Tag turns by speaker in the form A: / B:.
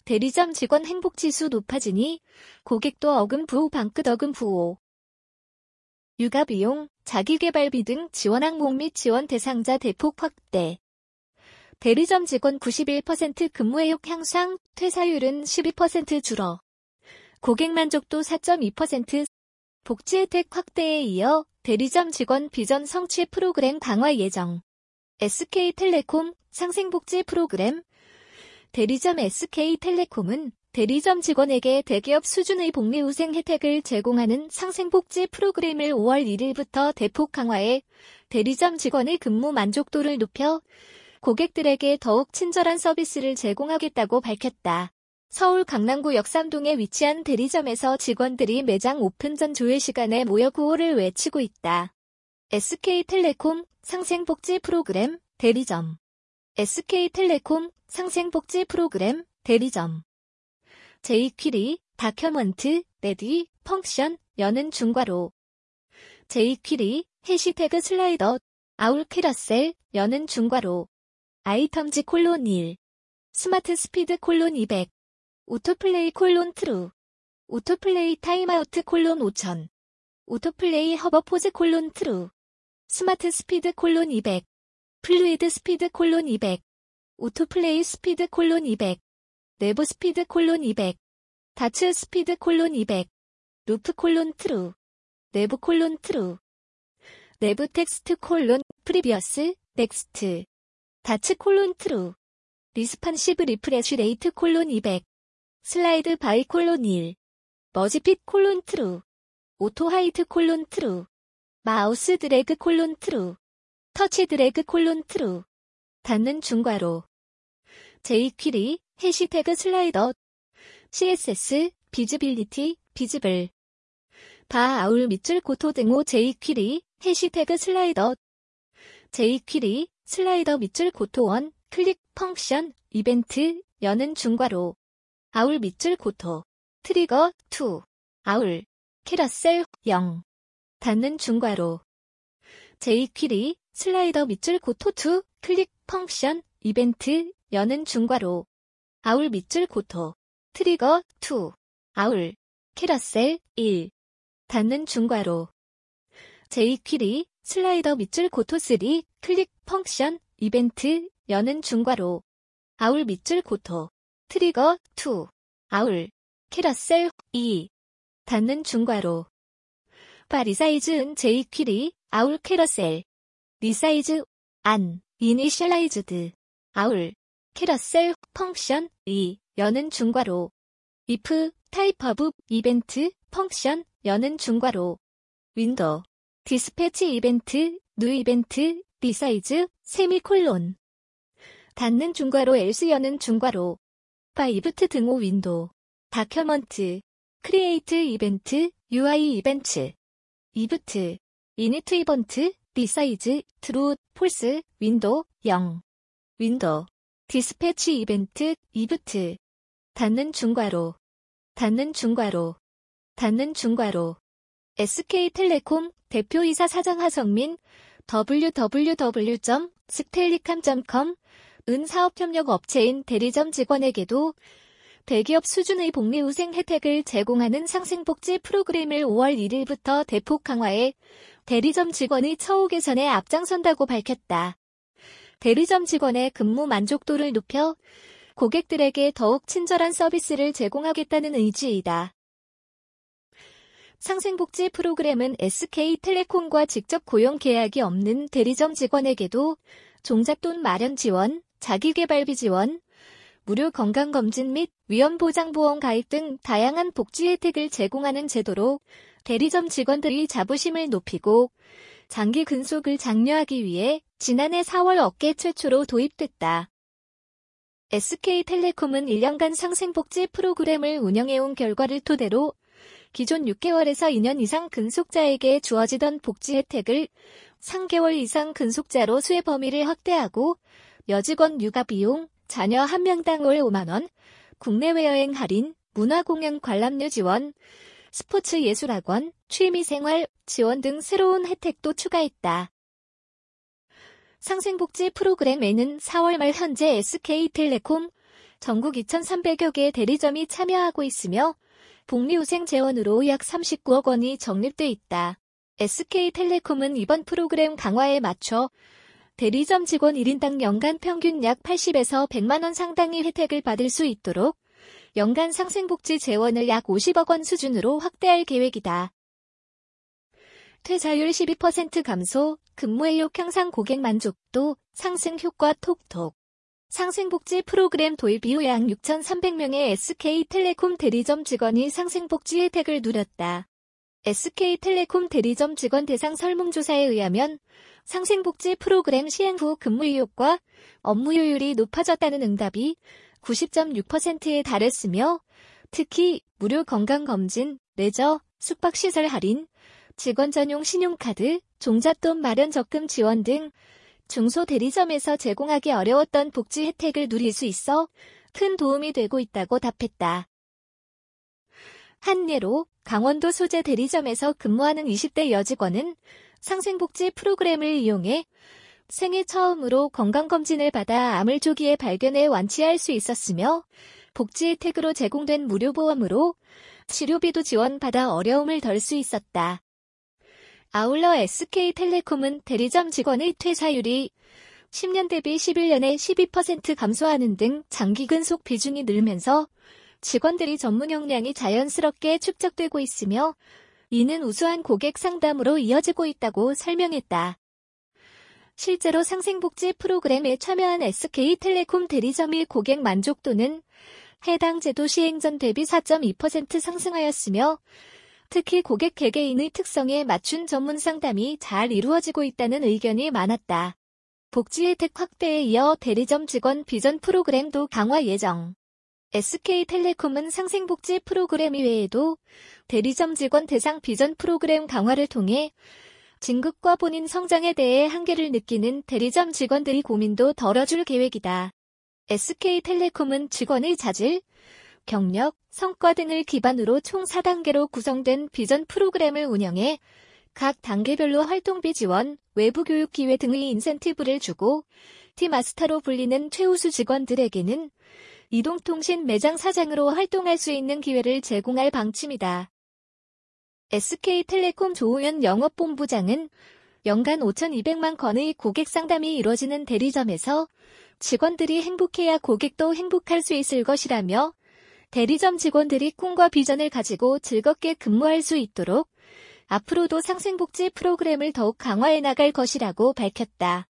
A: 대리점 직원 행복지수 높아지니 고객도 어금부호 방긋 어금부호. 육아비용, 자기계발비 등 지원 항목 및 지원 대상자 대폭 확대. 대리점 직원 91% 근무의욕 향상, 퇴사율은 12% 줄어. 고객 만족도 4.2%. 복지 혜택 확대에 이어 대리점 직원 비전 성취 프로그램 강화 예정. SK텔레콤 상생복지 프로그램. 대리점 SK텔레콤은 대리점 직원에게 대기업 수준의 복리후생 혜택을 제공하는 상생복지 프로그램을 5월 1일부터 대폭 강화해 대리점 직원의 근무 만족도를 높여 고객들에게 더욱 친절한 서비스를 제공하겠다고 밝혔다. 서울 강남구 역삼동에 위치한 대리점에서 직원들이 매장 오픈 전 조회 시간에 모여 구호를 외치고 있다. SK텔레콤 상생복지 프로그램 대리점. SK텔레콤 상생복지 프로그램 대리점. 제이퀴리 다큐먼트 레디 펑션 여는 중괄호. 제이퀴리 해시태그 슬라이더 아울 캐러셀 여는 중괄호. 아이텀즈 콜론 1 스마트 스피드 콜론 200 오토플레이 콜론 트루 오토플레이 타임아우트 콜론 5000 오토플레이 허버포즈 콜론 트루 스마트 스피드 콜론 200 플루이드 스피드 콜론 200 오토플레이 스피드 콜론 200 내부 스피드 콜론 200 다츠 스피드 콜론 200 루프 콜론 트루 내부 콜론 트루 내부 텍스트 콜론 프리비어스 넥스트 다츠 콜론 트루 리스판시브 리프레쉬 레이트 콜론 200 슬라이드 바이 콜론 1 머지핏 콜론 트루 오토 하이트 콜론 트루 마우스 드래그 콜론 트루 터치 드래그 콜론 트루 닫는 중괄호 제이퀴리 해시태그 슬라이더 CSS 비즈빌리티 비즈블 바 아울 밑줄 고토 등호 제이퀴리 해시태그 슬라이더 제이퀴리 슬라이더 밑줄 고토 원 클릭 펑션 이벤트 여는 중괄호 아울 밑줄 고토 트리거 2 아울 캐러셀 0 닫는 중괄호 제이퀴리 슬라이더 밑줄 고토 2 클릭 펑션 이벤트 여는 중괄호 아울 밑줄 고토 트리거 2 아울 캐러셀 1 닫는 중괄호 제이퀴리 슬라이더 밑줄 고토 3 클릭 펑션 이벤트 여는 중괄호 아울 밑줄 고토 트리거 2 아울 캐러셀 2 닫는 중괄호 바 리사이즈 은 제이퀴리 아울 캐러셀 리사이즈 안 이니셜라이즈드 아울 캐러셀 펑션 2 여는 중괄호 if 타입 오브 이벤트 펑션 여는 중괄호 윈도우 디스패치 이벤트 뉴 이벤트 리사이즈 세미콜론 닫는 중괄호 else 여는 중괄호 파이브트 등호 윈도우 다큐먼트 크리에이트 이벤트 UI 이벤트 이브트 이니트 이번트 리사이즈 트루 폴스 윈도우 0 윈도우 디스패치 이벤트 이브트 닫는 중괄호 닫는 중괄호 닫는 중괄호 SK텔레콤 대표이사 사장 하성민 www.stellicam.com 은 사업협력 업체인 대리점 직원에게도 대기업 수준의 복리후생 혜택을 제공하는 상생복지 프로그램을 5월 1일부터 대폭 강화해 대리점 직원의 처우 개선에 앞장선다고 밝혔다. 대리점 직원의 근무 만족도를 높여 고객들에게 더욱 친절한 서비스를 제공하겠다는 의지이다. 상생복지 프로그램은 SK텔레콤과 직접 고용 계약이 없는 대리점 직원에게도 종잣돈 마련 지원, 자기계발비 지원, 무료 건강검진 및 위험보장보험 가입 등 다양한 복지 혜택을 제공하는 제도로 대리점 직원들의 자부심을 높이고 장기 근속을 장려하기 위해 지난해 4월 업계 최초로 도입됐다. SK텔레콤은 1년간 상생복지 프로그램을 운영해온 결과를 토대로 기존 6개월에서 2년 이상 근속자에게 주어지던 복지 혜택을 3개월 이상 근속자로 수혜 범위를 확대하고 여직원 육아비용, 자녀 1명당 월 5만원, 국내외 여행 할인, 문화공연 관람료 지원, 스포츠 예술학원, 취미생활 지원 등 새로운 혜택도 추가했다. 상생복지 프로그램에는 4월 말 현재 SK텔레콤, 전국 2,300여 개 대리점이 참여하고 있으며 복리후생 재원으로 약 39억 원이 적립돼 있다. SK텔레콤은 이번 프로그램 강화에 맞춰 대리점 직원 1인당 연간 평균 약 80에서 100만 원 상당의 혜택을 받을 수 있도록 연간 상생복지 재원을 약 50억 원 수준으로 확대할 계획이다. 퇴사율 12% 감소, 근무의욕 향상, 고객 만족도 상승 효과 톡톡. 상생복지 프로그램 도입 이후 약 6,300명의 SK텔레콤 대리점 직원이 상생복지 혜택을 누렸다. SK텔레콤 대리점 직원 대상 설문조사에 의하면 상생복지 프로그램 시행 후 근무의욕과 업무 효율이 높아졌다는 응답이 90.6%에 달했으며 특히 무료 건강검진, 레저, 숙박시설 할인, 직원 전용 신용카드, 종잣돈 마련 적금 지원 등 중소대리점에서 제공하기 어려웠던 복지 혜택을 누릴 수 있어 큰 도움이 되고 있다고 답했다. 한 예로 강원도 소재 대리점에서 근무하는 20대 여직원은 상생복지 프로그램을 이용해 생애 처음으로 건강검진을 받아 암을 조기에 발견해 완치할 수 있었으며 복지 혜택으로 제공된 무료보험으로 치료비도 지원받아 어려움을 덜 수 있었다. 아울러 SK텔레콤은 대리점 직원의 퇴사율이 10년 대비 11년에 12% 감소하는 등 장기 근속 비중이 늘면서 직원들이 전문 역량이 자연스럽게 축적되고 있으며 이는 우수한 고객 상담으로 이어지고 있다고 설명했다. 실제로 상생복지 프로그램에 참여한 SK텔레콤 대리점의 고객 만족도는 해당 제도 시행 전 대비 4.2% 상승하였으며 특히 고객 개개인의 특성에 맞춘 전문 상담이 잘 이루어지고 있다는 의견이 많았다. 복지 혜택 확대에 이어 대리점 직원 비전 프로그램도 강화 예정. SK텔레콤은 상생복지 프로그램 이외에도 대리점 직원 대상 비전 프로그램 강화를 통해 진급과 본인 성장에 대해 한계를 느끼는 대리점 직원들의 고민도 덜어줄 계획이다. SK텔레콤은 직원의 자질, 경력, 성과 등을 기반으로 총 4단계로 구성된 비전 프로그램을 운영해 각 단계별로 활동비 지원, 외부 교육 기회 등의 인센티브를 주고 T마스터로 불리는 최우수 직원들에게는 이동통신 매장 사장으로 활동할 수 있는 기회를 제공할 방침이다. SK텔레콤 조우현 영업본부장은 연간 5,200만 건의 고객 상담이 이뤄지는 대리점에서 직원들이 행복해야 고객도 행복할 수 있을 것이라며 대리점 직원들이 꿈과 비전을 가지고 즐겁게 근무할 수 있도록 앞으로도 상생복지 프로그램을 더욱 강화해 나갈 것이라고 밝혔다.